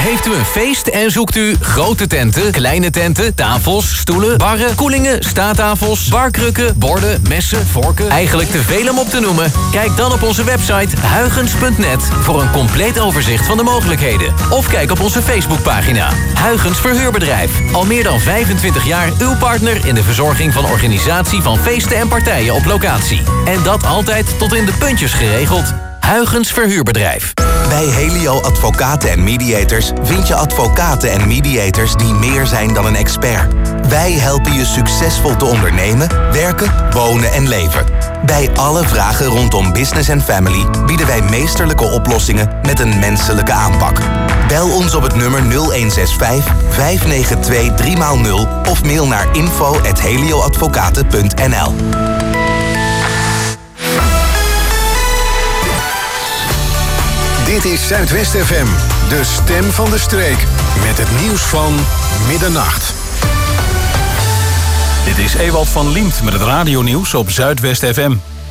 Heeft u een feest en zoekt u grote tenten, kleine tenten, tafels, stoelen, barren, koelingen, staattafels, barkrukken, borden, messen, vorken? Eigenlijk te veel om op te noemen? Kijk dan op onze website huygens.net voor een compleet overzicht van de mogelijkheden. Of kijk op onze Facebookpagina. Huygens Verhuurbedrijf. Al meer dan 25 jaar uw partner in de verzorging van organisatie van feesten en partijen op locatie. En dat altijd tot in de puntjes geregeld. Huygens Verhuurbedrijf. Bij Helio Advocaten en Mediators vind je advocaten en mediators die meer zijn dan een expert. Wij helpen je succesvol te ondernemen, werken, wonen en leven. Bij alle vragen rondom business en family bieden wij meesterlijke oplossingen met een menselijke aanpak. Bel ons op het nummer 0165 592 3x0 of mail naar info@helioadvocaten.nl. Dit is Zuidwest FM, de stem van de streek. Met het nieuws van middernacht. Dit is Ewald van Liemt met het radionieuws op Zuidwest FM.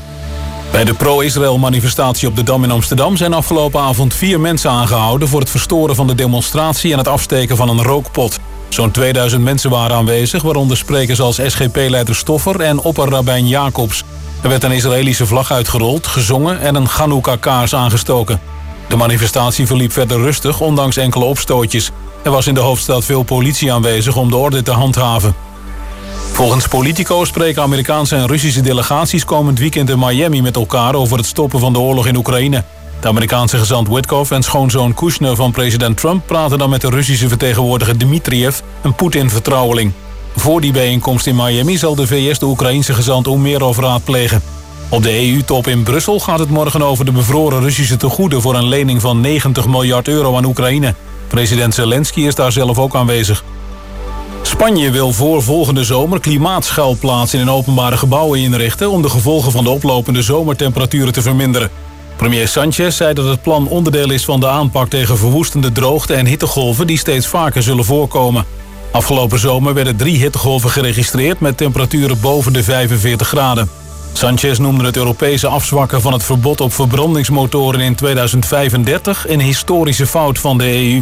Bij de pro-Israël-manifestatie op de Dam in Amsterdam zijn afgelopen avond 4 mensen aangehouden voor het verstoren van de demonstratie en het afsteken van een rookpot. Zo'n 2000 mensen waren aanwezig, waaronder sprekers als SGP-leider Stoffer en opperrabijn Jacobs. Er werd een Israëlische vlag uitgerold, gezongen en een Chanukka-kaars aangestoken. De manifestatie verliep verder rustig, ondanks enkele opstootjes. Er was in de hoofdstad veel politie aanwezig om de orde te handhaven. Volgens Politico spreken Amerikaanse en Russische delegaties komend weekend in Miami met elkaar over het stoppen van de oorlog in Oekraïne. De Amerikaanse gezant Witkoff en schoonzoon Kushner van president Trump praten dan met de Russische vertegenwoordiger Dmitriev, een Poetin-vertrouweling. Voor die bijeenkomst in Miami zal de VS de Oekraïense gezant Umerov raadplegen. Op de EU-top in Brussel gaat het morgen over de bevroren Russische tegoeden voor een lening van 90 miljard euro aan Oekraïne. President Zelensky is daar zelf ook aanwezig. Spanje wil voor volgende zomer klimaatschuilplaatsen in openbare gebouwen inrichten om de gevolgen van de oplopende zomertemperaturen te verminderen. Premier Sanchez zei dat het plan onderdeel is van de aanpak tegen verwoestende droogte en hittegolven die steeds vaker zullen voorkomen. Afgelopen zomer werden 3 hittegolven geregistreerd met temperaturen boven de 45 graden. Sanchez noemde het Europese afzwakken van het verbod op verbrandingsmotoren in 2035 een historische fout van de EU.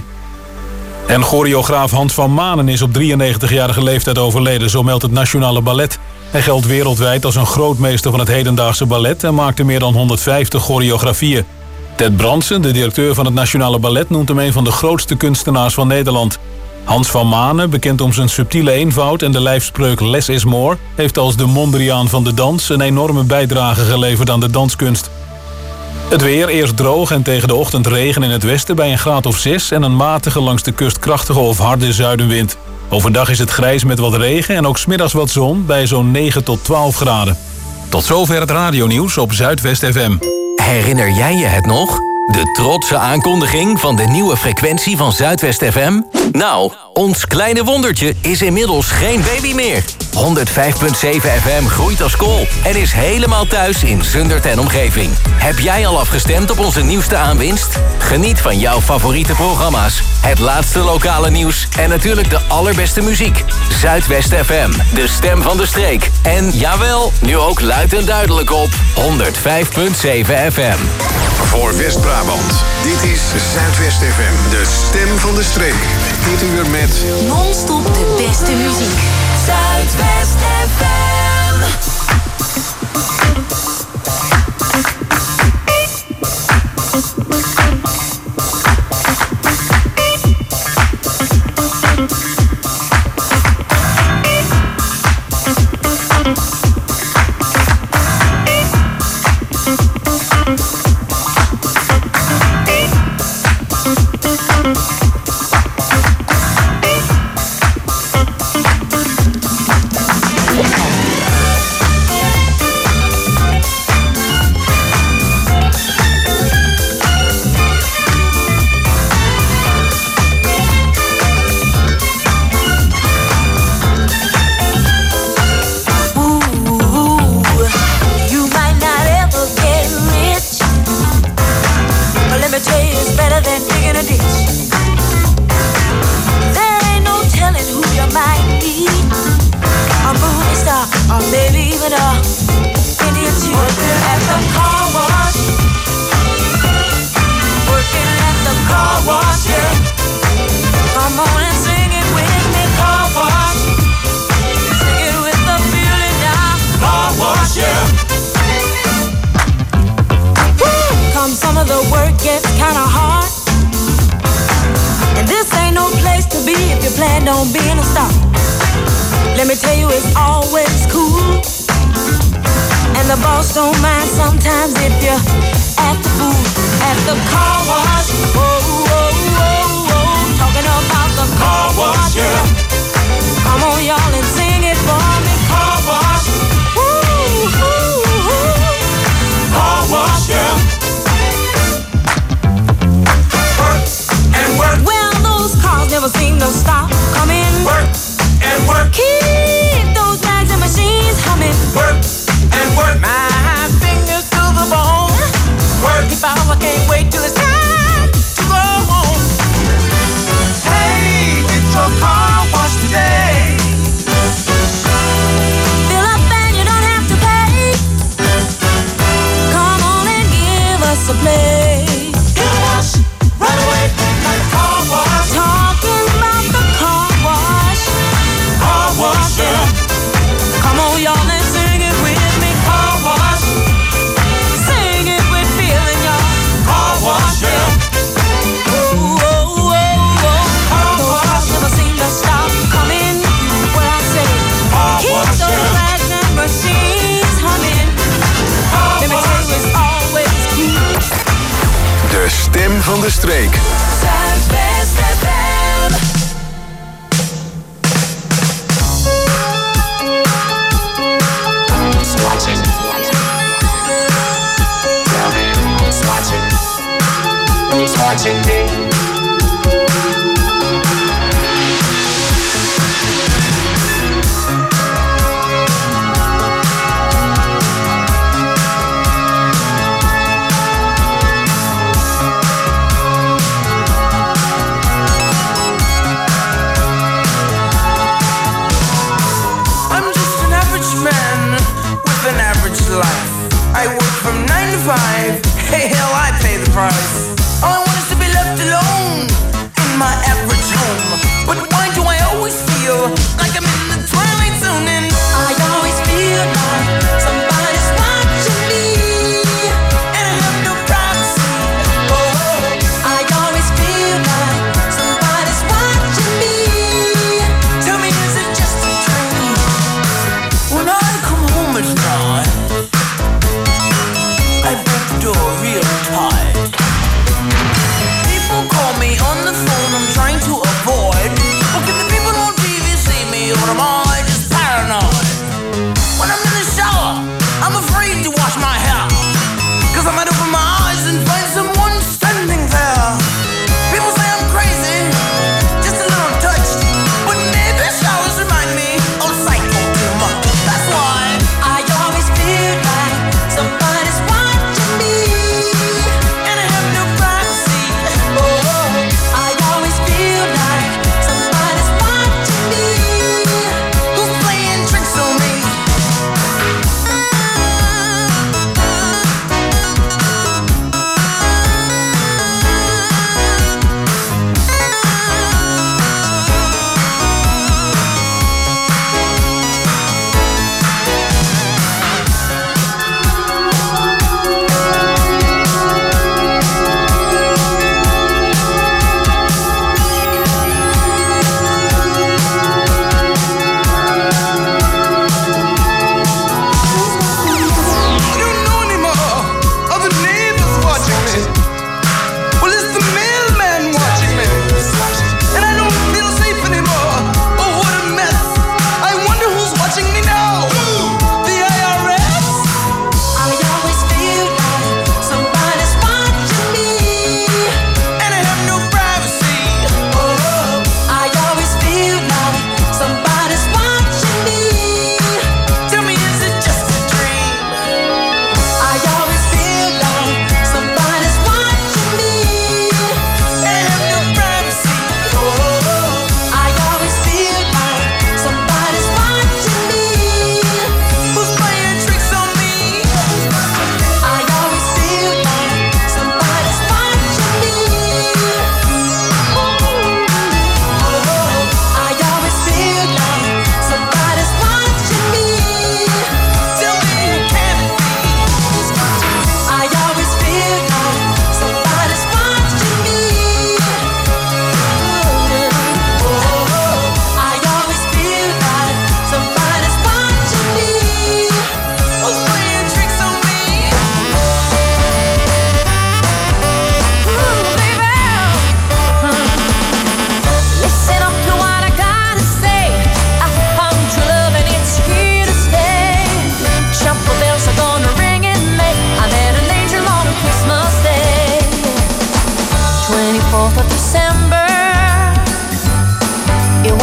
En choreograaf Hans van Manen is op 93-jarige leeftijd overleden, zo meldt het Nationale Ballet. Hij geldt wereldwijd als een grootmeester van het hedendaagse ballet en maakte meer dan 150 choreografieën. Ted Bransen, de directeur van het Nationale Ballet, noemt hem een van de grootste kunstenaars van Nederland. Hans van Manen, bekend om zijn subtiele eenvoud en de lijfspreuk Less is more, heeft als de Mondriaan van de dans een enorme bijdrage geleverd aan de danskunst. Het weer, eerst droog en tegen de ochtend regen in het westen bij een graad of 6... en een matige langs de kust krachtige of harde zuidenwind. Overdag is het grijs met wat regen en ook 's middags wat zon bij zo'n 9 tot 12 graden. Tot zover het radionieuws op Zuidwest FM. Herinner jij je het nog? De trotse aankondiging van de nieuwe frequentie van Zuidwest FM? Nou, ons kleine wondertje is inmiddels geen baby meer. 105.7 FM groeit als kool en is helemaal thuis in Zundert en omgeving. Heb jij al afgestemd op onze nieuwste aanwinst? Geniet van jouw favoriete programma's, het laatste lokale nieuws en natuurlijk de allerbeste muziek. Zuidwest FM, de stem van de streek. En jawel, nu ook luid en duidelijk op 105.7 FM. Voor West-Brabant, dit is Zuidwest FM, de stem van de streek. Dit uur met non-stop de beste muziek. Zuidwest FM. to be if you planned on being a star. Let me tell you, it's always cool. And the boss don't mind sometimes if you act the fool at the car wash. Whoa, whoa, whoa, whoa. Talking about the car wash, yeah. Come on, y'all, and sing it for me. Car wash. Woo, woo, woo. Car wash, yeah. Work and work. Well, those cars never seem to stop coming. Work and work. Keep those bags and machines humming. Work and work. My fingers to the bone. Work. If I can't wait till it's time to go home. Hey, get your car washed today. Fill up and you don't have to pay. Come on and give us a play. Car wash, right away. Car wash. Talking about the car wash. Car wash, yeah. Come on, y'all, and sing it with me. Car wash. Sing it with feeling, y'all. Car wash, yeah. Whoa, whoa, whoa, whoa. Those cars never seem to stop coming. What I say, keep those bags and machines humming. Let me tell you, it's always cool. De stem van de streek. Zuidwest FM. Who's watching me?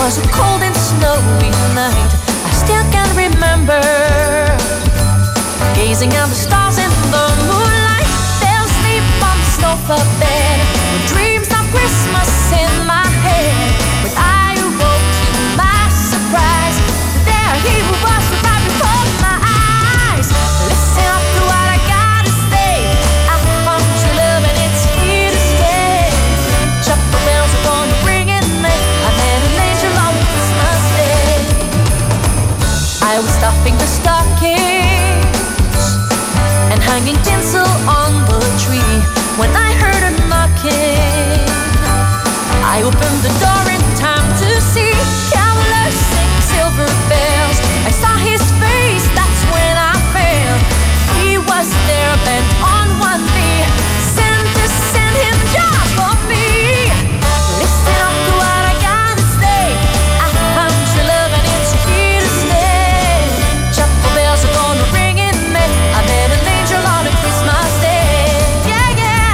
was a cold and snowy night. I still can remember gazing at the stars in the moonlight. Fell asleep on the sofa bed with dreams of Christmas in my head. When I awoke to my surprise, there he was right before my eyes. Listen up to what I gotta say. I found true love and it's here to stay. Chapel bells are gonna ring in May. I met an angel on Christmas Day. I was stuffing the stockings and hanging tinsel on the tree when I heard a knocking. I opened the door in time to see carolers sing silver bells. I saw his face, that's when I fell. He was there bent on one knee. Santa sent him just for me. Listen up to what I gotta say. I found true love and it's here to stay. Chapel bells are gonna ring in May. I met an angel on a Christmas Day. Yeah, yeah.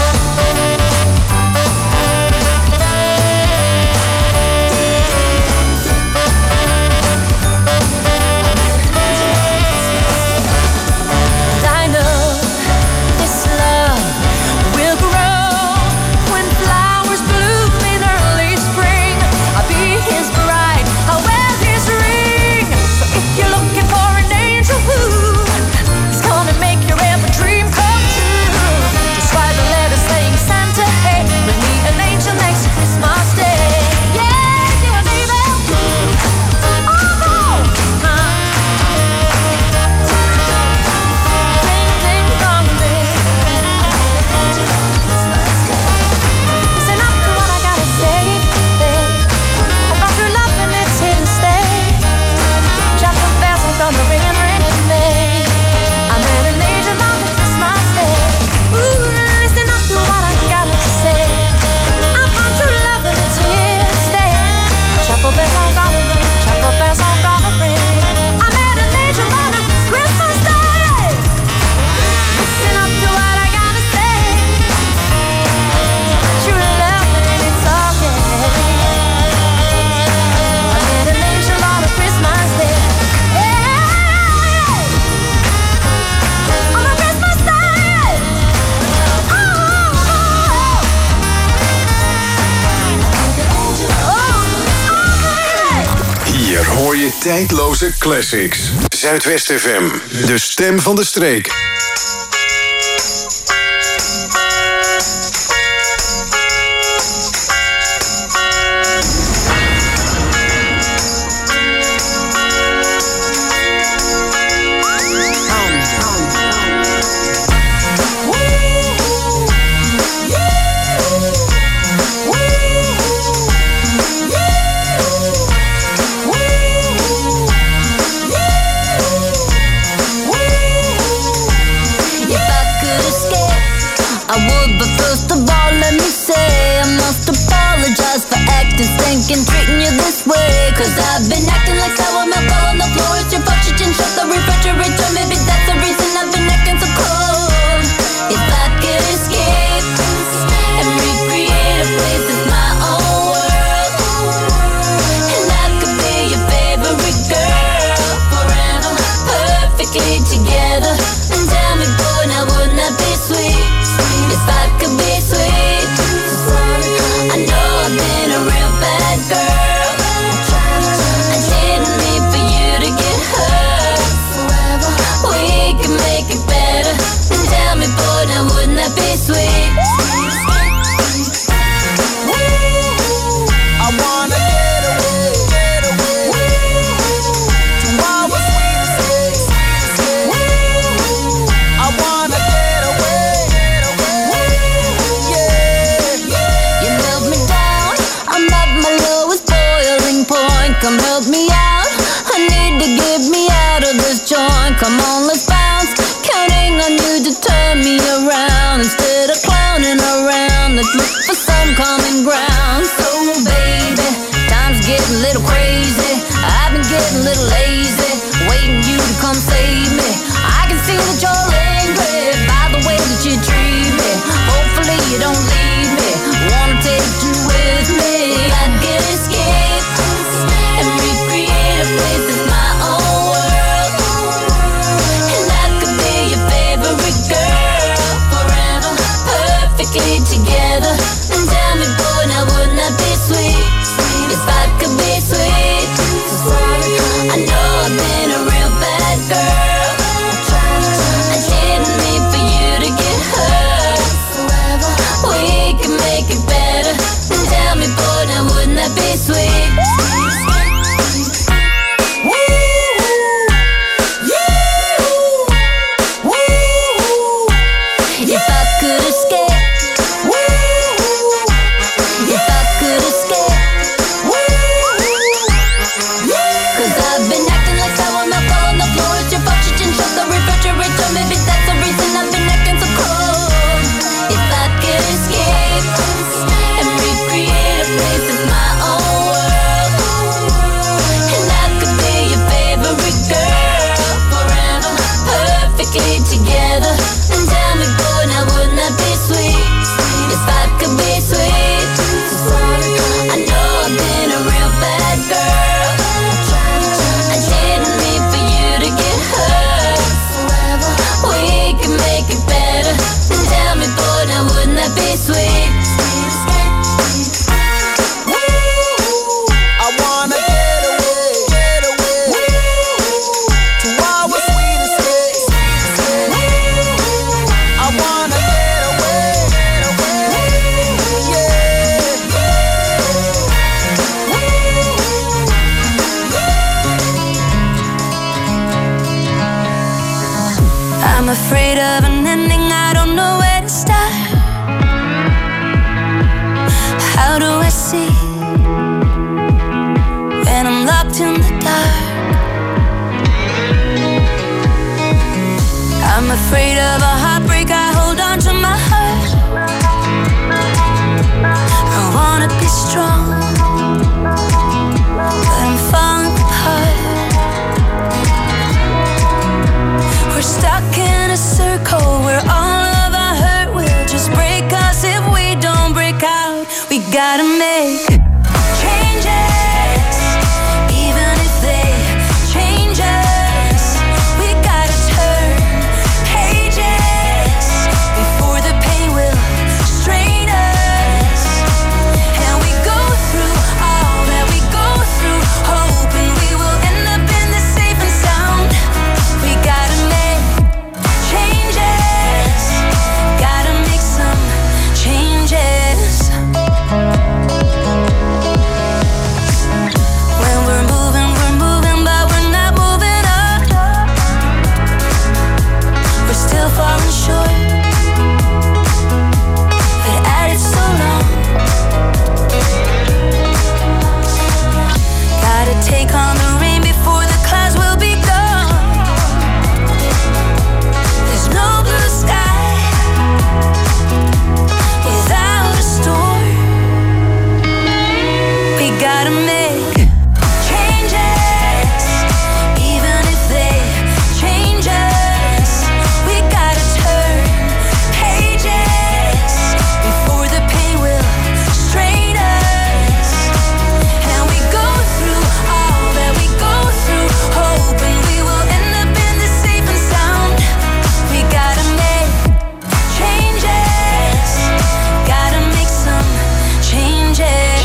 And I know this love will grow when flowers bloom in early spring. I'll be his bride, I'll wear his ring. So if you're looking for an angel who is gonna make your every dream come true, just write a letter saying Santa, hey, bring me an angel next Christmas Day. Yeah, dear baby. Oh, ding, ding, dong, ding. Listen up to what I gotta say, babe. I found true love and it's here to stay. Chapel bells are gonna ring and ring in May. I met an angel on the Christmas Day. Ooh, listen up to what I gotta say. I found true love and it's here to stay. Chapel bells are gonna ring, chapel bells are gonna ring. I met an angel on a Christmas Day. Listen up to what I gotta say. True love and it's okay. I met an angel on a Christmas Day. Hey, on a Christmas Day. Oh, Hier hoor je tijdloze classics. Zuidwest FM, de stem van de streek. If I could escape, I would, but first of all, let me say I must apologize for acting, stinking, treating you this way. Cause I've been acting like sour milk all on the floor. It's your fault you didn't shut the refrigerator. Maybe that's the reason I've been acting so cold. If I could escape and recreate a place that's my own world, and I could be your favorite girl forever, perfectly together. And tell me, boy, now wouldn't that be sweet? If I could be sweet. I know I've been a real bad girl. I didn't mean for you to get hurt. We can make it better. And tell me, boy, now wouldn't that be sweet? I wanna get away to our sweet escape. I wanna get away, yeah. You melt me down, I'm at my lowest boiling point. Come help me out, I need to get me out of this joint. Come on, let's bounce, counting on you to turn me around. Instead of clowning around, let's look for some common ground. So baby, time's getting a little crazy. I've been getting a little lazy, waiting you to come save me. I can see that you're angry by the way that you treat me. Hopefully you don't leave me, wanna take you with me. If I could escape Take on the rain before the clouds will be gone. There's no blue sky without a storm. We gotta make changes, even if they change us. We gotta turn pages before the pain will strain us. And we go through all that we go through, hoping we will end up in the safe and sound. We gotta make changes, gotta make some changes.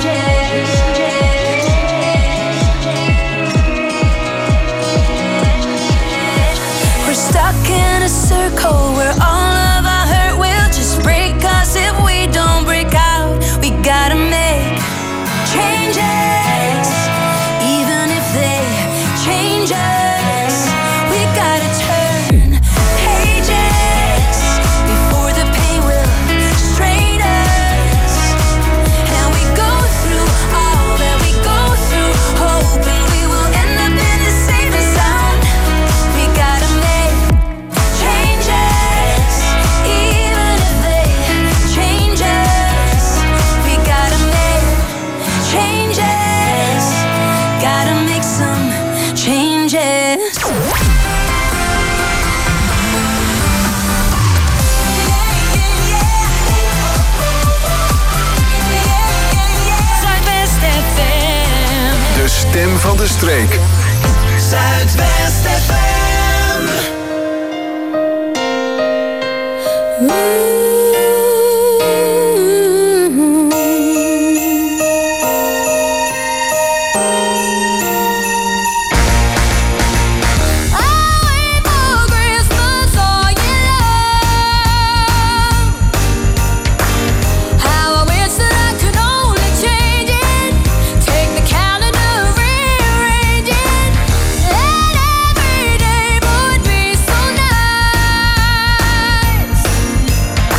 We're stuck in a circle where all of our hurt will just break us if we don't break out. We gotta make changes, even if they change us. We gotta turn pages before the pain will strain us. And we go through all that we go through, hoping we will end up in the safe and sound. We gotta make changes, even if they change us. We gotta make changes, gotta make some changes. Zuidwest FM. De stem van de streek. Zuidwest FM. How I wish that I could only change it. Take the calendar, rearrange it, and every day would be so nice.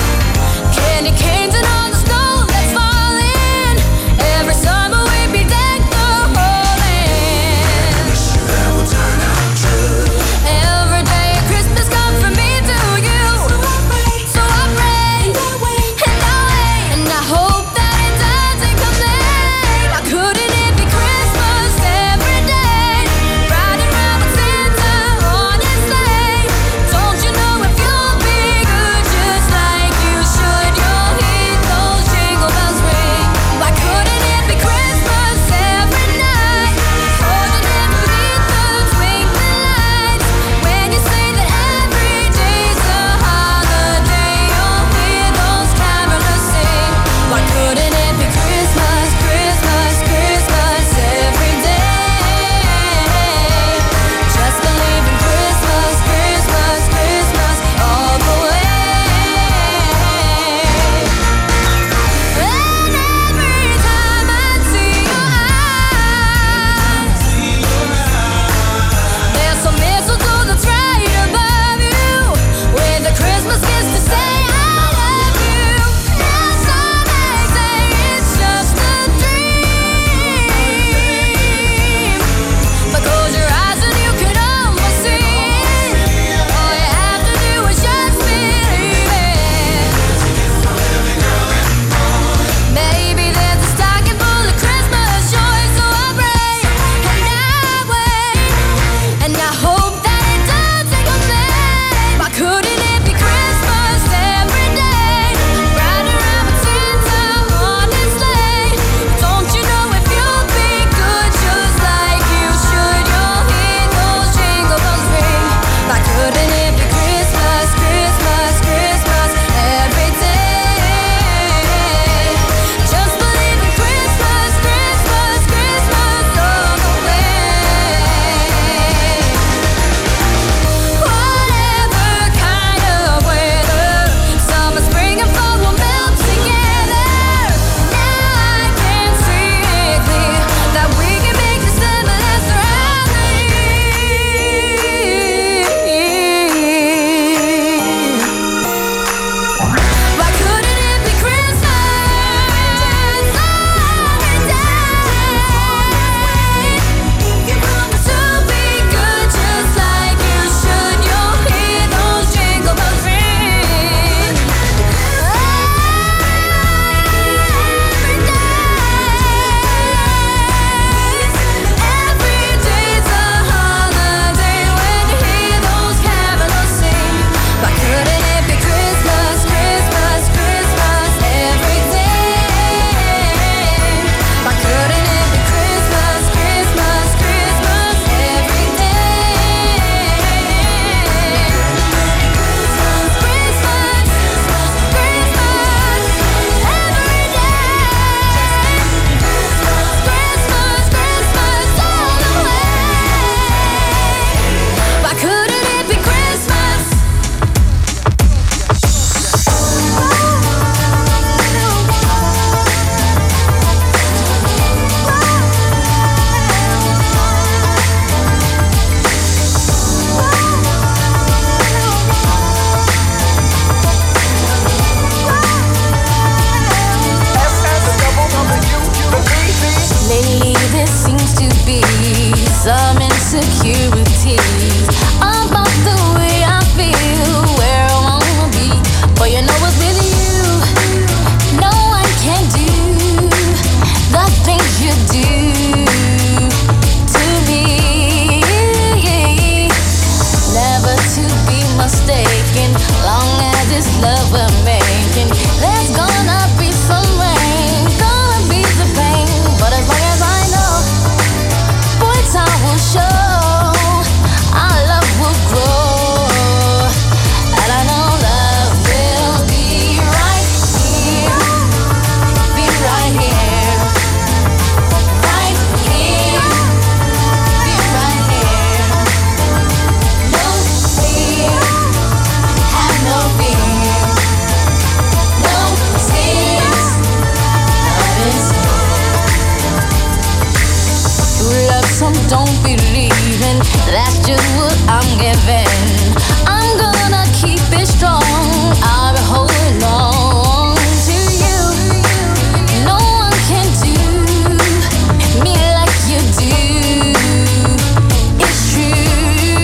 insecurities about the way I feel, where I wanna be. But you know what's with you? No one can do the things you do to me. Never to be mistaken, long as it's love we're making. There's gonna be some rain, gonna be the pain, but as long as I know, boy, time will show, our love will grow, and I know love will be right here, be right here, right here, be right here. No fear, have no fear, no tears, love is true love, some don't believe in, that's just what I'm giving. I'm gonna keep it strong, I'll be holding on to you. No one can do me like you do, it's true.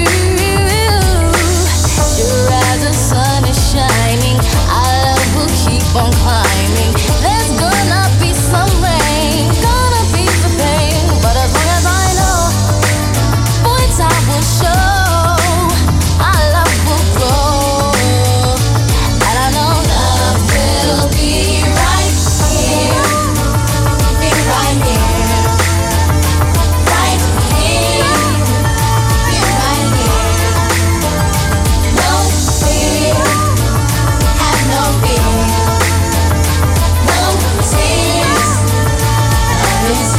Sure as the sun is shining, our love will keep on climbing. There's gonna be some rain, gonna be the pain, but as long as I know, boy, time will show, our love will grow, and I know love will be right here, be right here, right here, be right here. No fear, have no fear, no tears, love is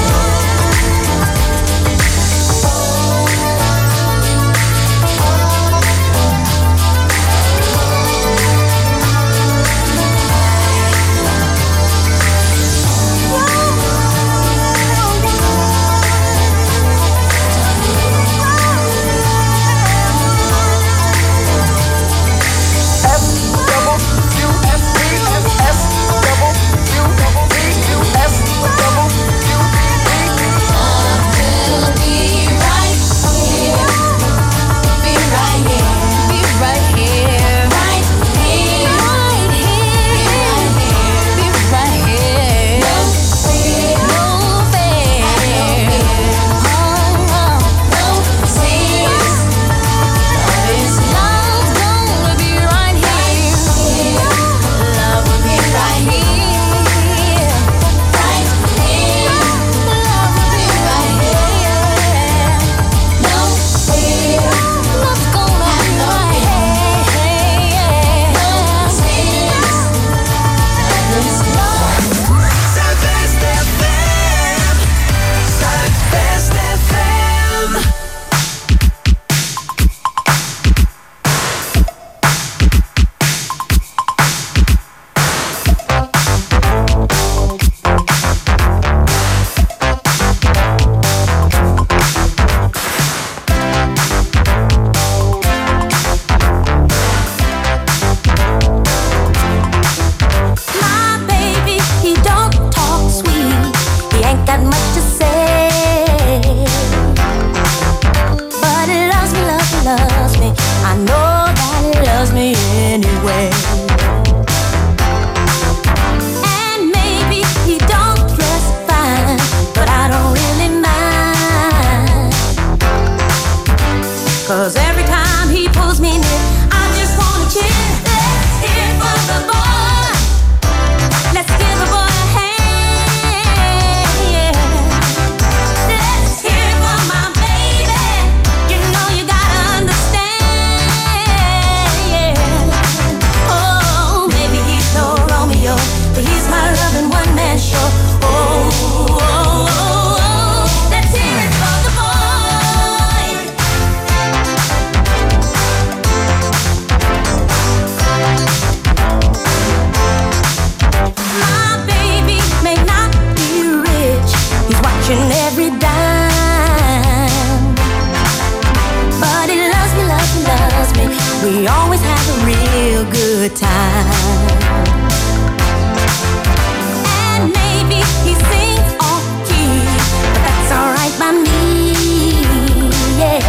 Yeah.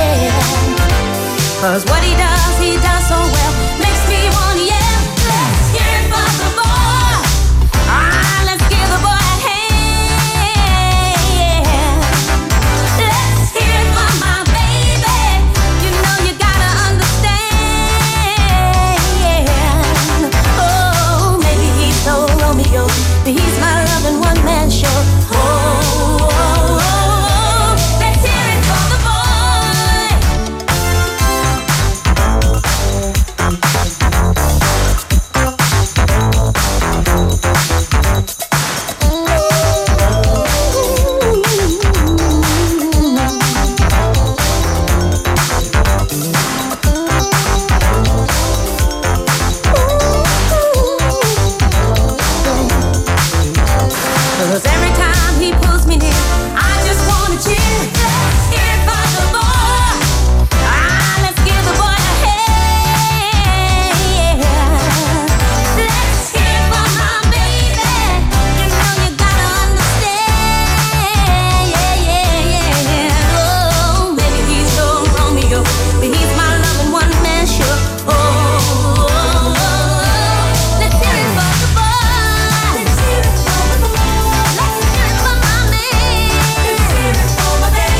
'Cause what he does so well, makes me wanna yell. Let's hear it for the boy. Let's give the boy a hand. Let's hear it for my baby. You know you gotta understand. Oh, maybe he's no Romeo, but he's my loving one-man show. Let's hear it for the boy. Cause every time he pulls me near, I just wanna cheer. Let's hear it for the boy. Let's give the boy a hand. Let's hear it for my baby. You know you gotta understand. Yeah. Oh, maybe he's no Romeo, but he's my loving one-man show. Let's hear it for the boy. Let's hear it for the boy. Let's hear it for my man. Let's hear it for my baby.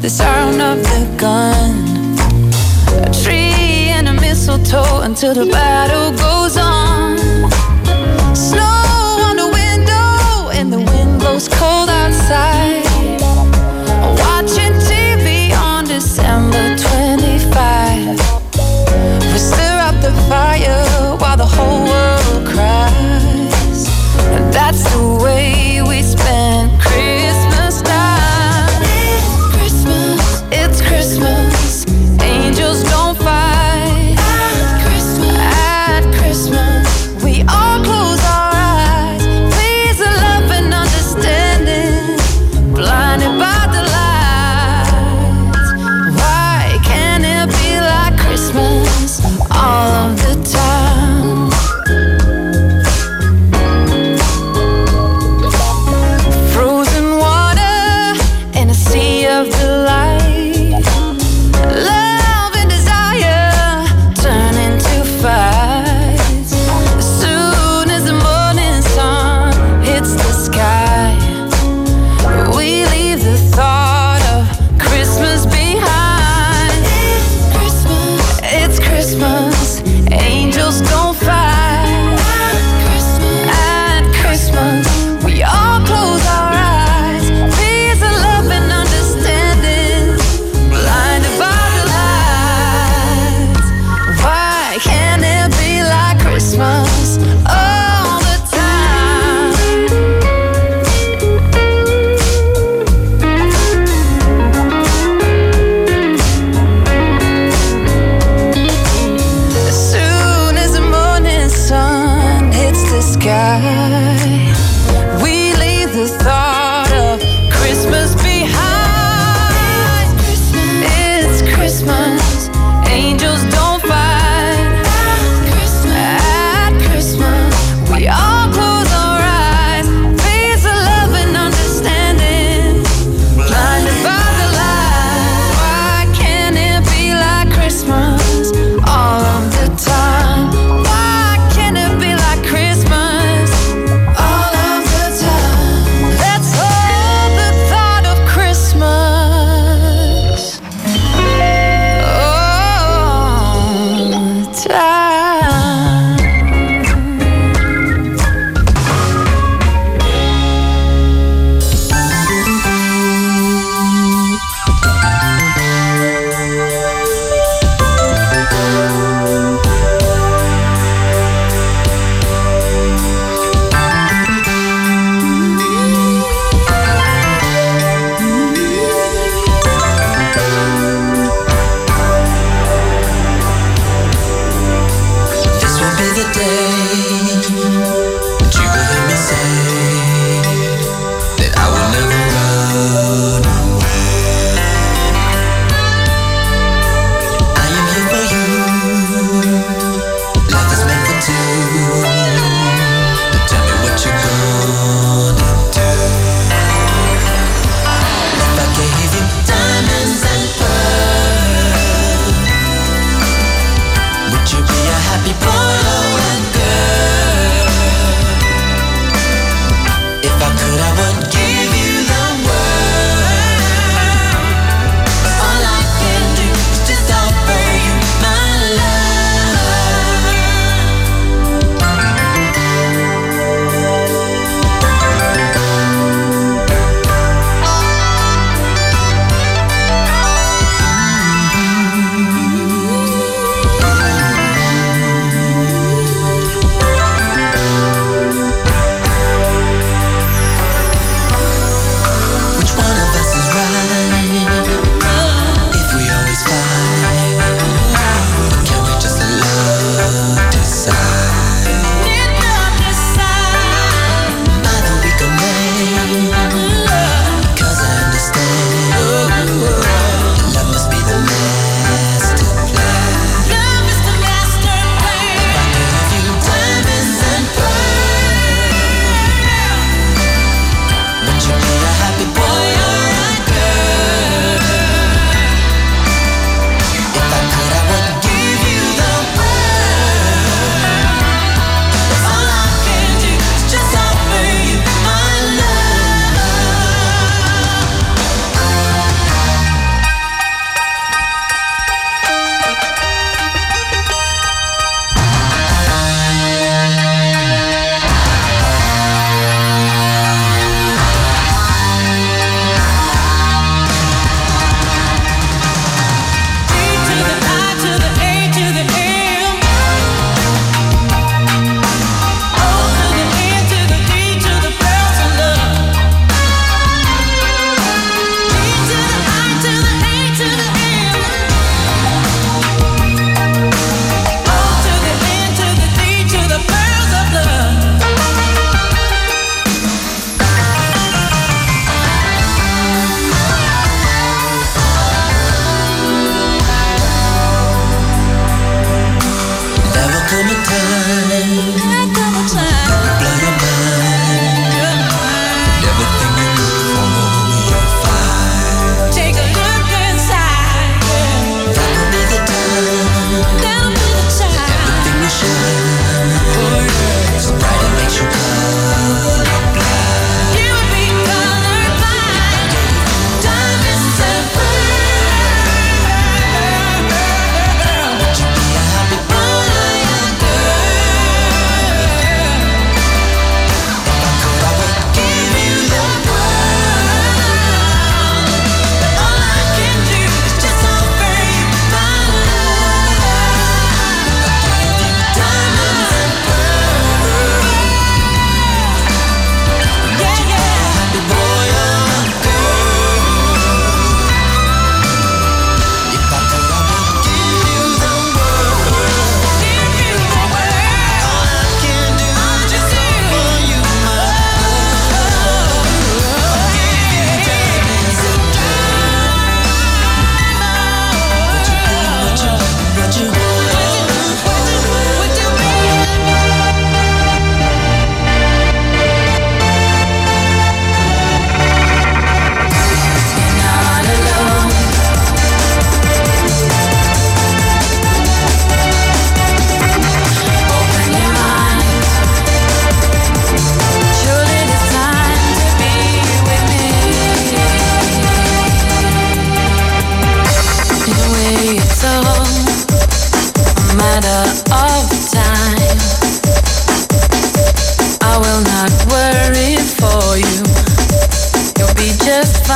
the sound of the gun. A tree and a mistletoe until the battle goes on. Snow on the window and the wind blows cold outside. Watching TV on December 25. We stir up the fire while the whole world cries. And that's the way we spend Christmas time. It's Christmas. Angels don't fight. At Christmas.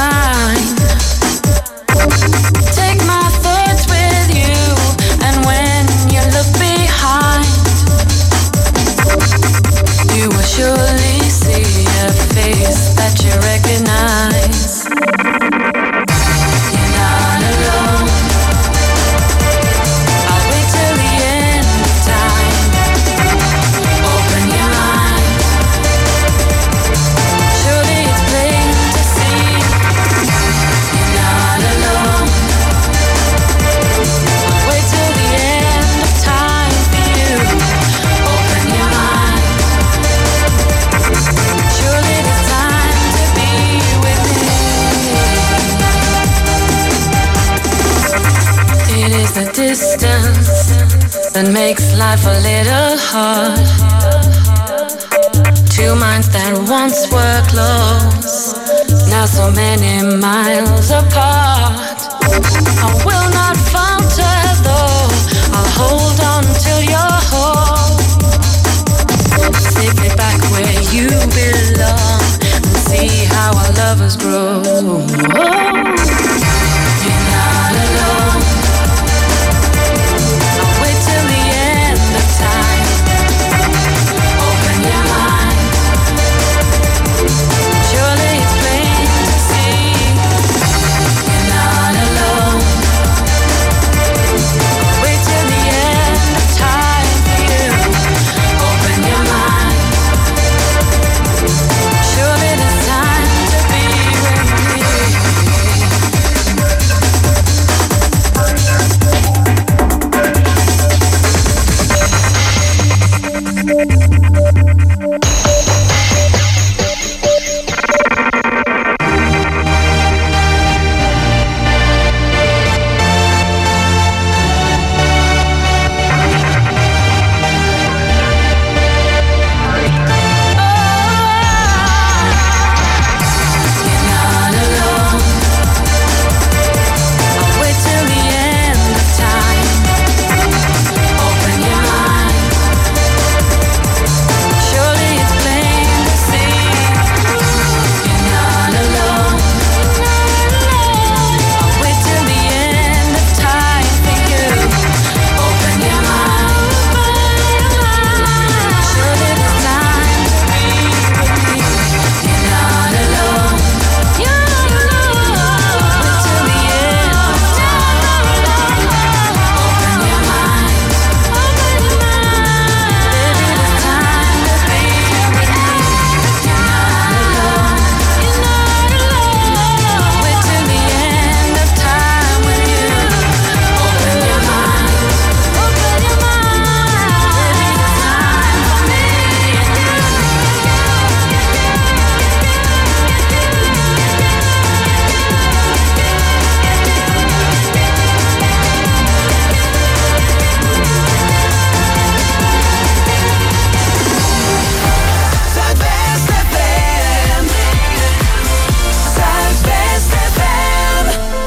mine. Take my thoughts with you, and when you look behind, you will surely see a face that you recognize. You're not alone. I'll wait till the end of time. Open your mind. Surely it's plain to see. You're not alone. I'll wait till the end of time for you. Open your mind. Surely it's time to be with me. It is the distance that makes life a little hard. Two minds that once were close, now so many miles apart. I will not falter though, I'll hold on till you're whole. Safely back where you belong, and see how our lovers grow. You're not alone. I'll wait till the end of time. Open your mind. Surely it's plain to see. You're not alone. I'll wait till the end of time for you. Open your mind. Surely it's time to be with me. You're not alone. I'll wait till the end of time. Open your mind. Surely it's plain to see. You're not alone. I'll wait till the end of time for you. Open your mind. Surely it's time to be with me. You're not alone. You're not alone. Wait till the end of time. Open your mind. Open your mind. Baby, it's time to be with me. You're not alone. You're not alone. Wait till the end of time with you. Open your mind. Open your mind. Baby, it's time for me and you. Zuidwest FM. Zuidwest FM.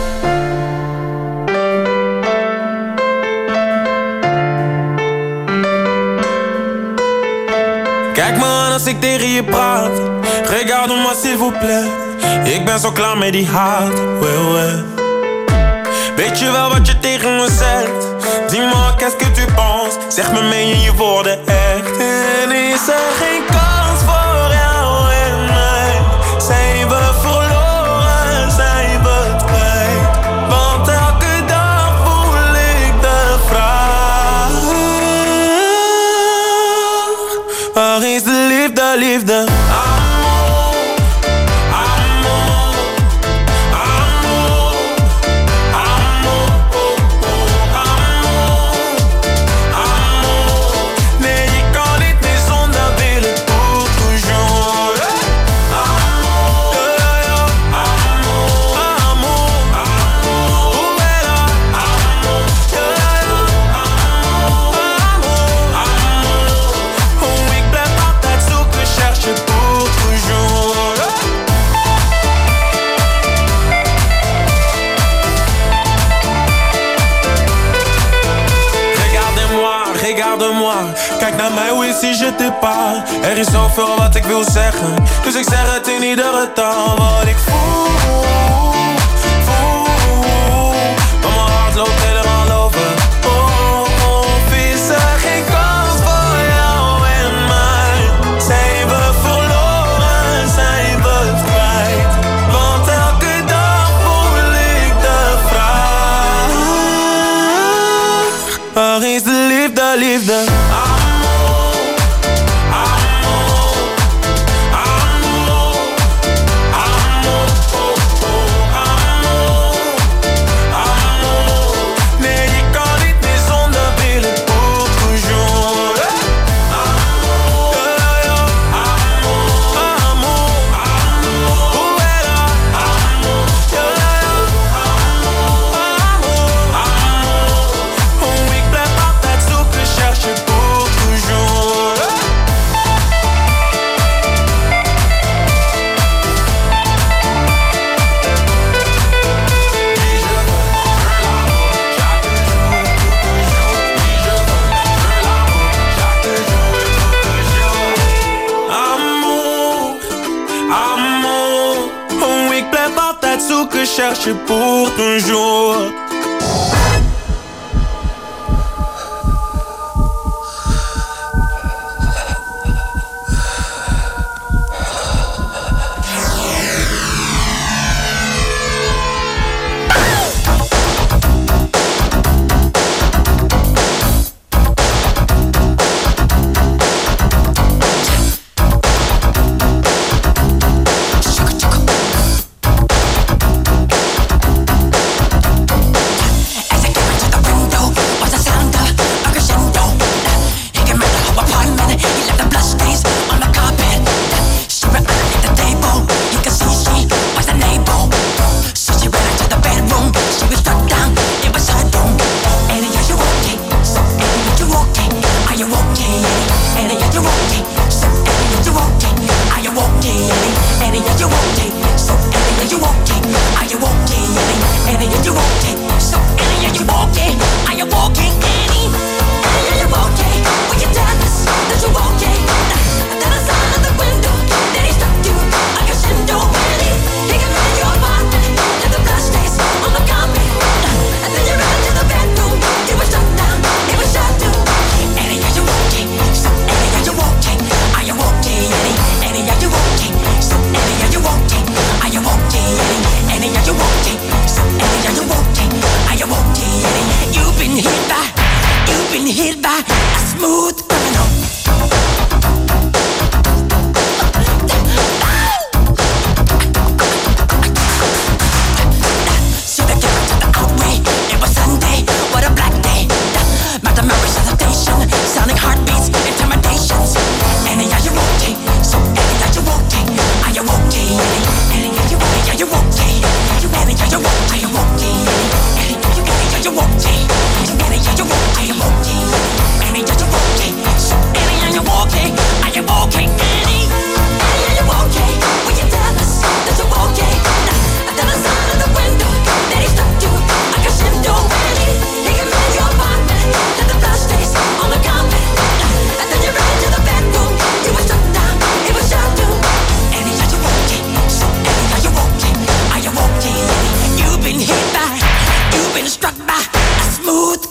Kijk me aan als ik tegen je praat. Regarde-moi s'il vous plaît. Ik ben zo klaar met die haat. Ouais, ouais. Weet je wel wat je tegen me zegt? Dis-moi qu'est-ce que tu penses? Zeg me, meen je je woorden echt? En is er geen kans voor jou en mij? Zijn we verloren, zijn we het kwijt? Want elke dag voel ik de vraag: waar is de liefde, liefde? Amor, amor, amor, amor, amor, amor. Nee, je kan niet meer zonder willen, pour toujours. Amor, amor, amor, amor. Hoe ben je? Amor, amor, amor, amor. Hoe ik blijf altijd zoeken, cherche Kijk naar mij, hoe is je te pas? Er is zoveel wat ik wil zeggen, dus ik zeg het in iedere taal. Wat ik voel, maar mijn hart loopt helemaal over. Is er geen kans voor jou en mij? Zijn we verloren, zijn we kwijt? Want elke dag voel ik de vraag: waar is de liefde, liefde? Cherche pour toujours. Struck by a smooth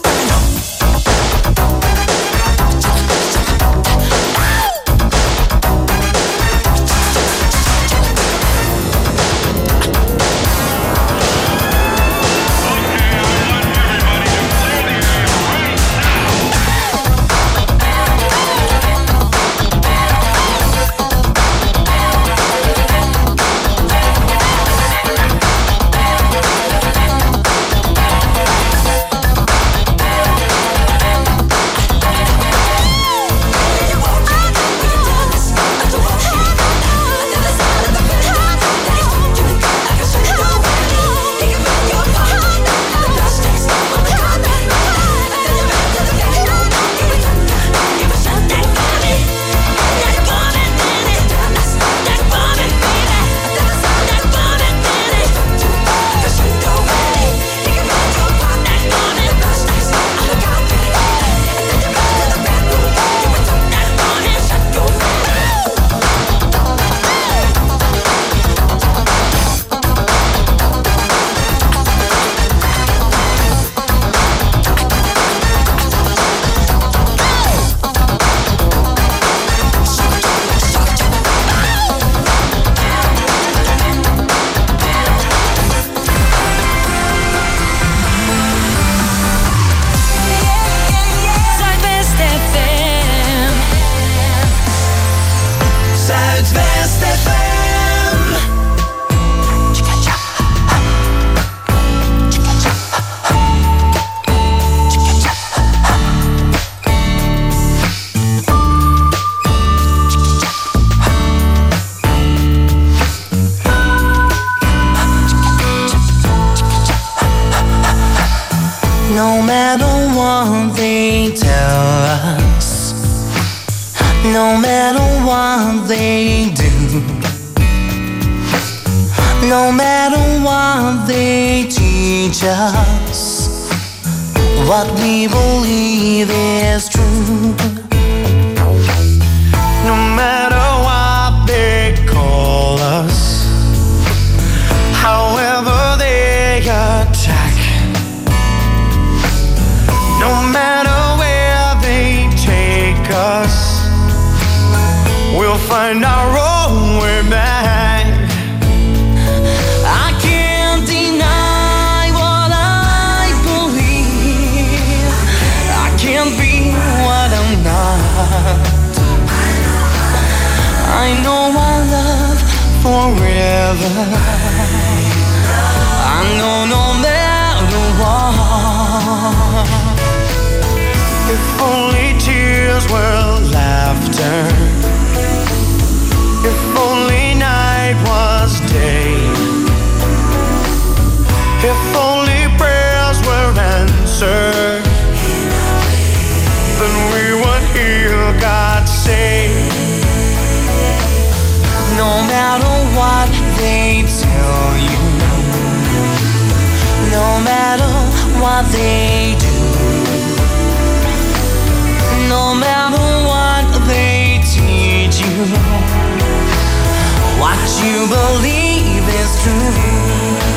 No matter what they tell us, no matter what they do, no matter what they teach us, what we believe is true. No matter what they call us, however they attack, no matter where they take us, we'll find our own way back. I can't deny what I believe. I can't be what I'm not. I know I love forever. I know no matter what. If only tears were laughter, if only night was day, if only prayers were answered, then we would hear God say, no matter what they tell you, no matter what they do, no matter what they teach you, what you believe is true.